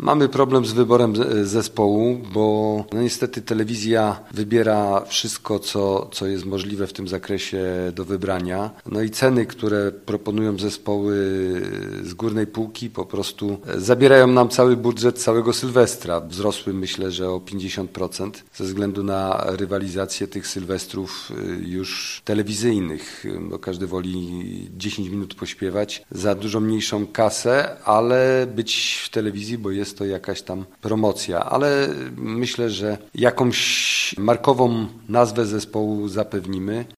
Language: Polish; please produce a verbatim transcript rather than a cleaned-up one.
Mamy problem z wyborem zespołu, bo no niestety telewizja wybiera wszystko, co, co jest możliwe w tym zakresie do wybrania. No i ceny, które proponują zespoły z górnej półki, po prostu zabierają nam cały budżet całego Sylwestra. Wzrosły, myślę, że o pięćdziesiąt procent ze względu na rywalizację tych sylwestrów już telewizyjnych, bo każdy woli dziesięć minut pośpiewać za dużo mniejszą kasę, ale być w telewizji, bo jest to jakaś tam promocja. Ale myślę, że jakąś markową nazwę zespołu zapewnimy.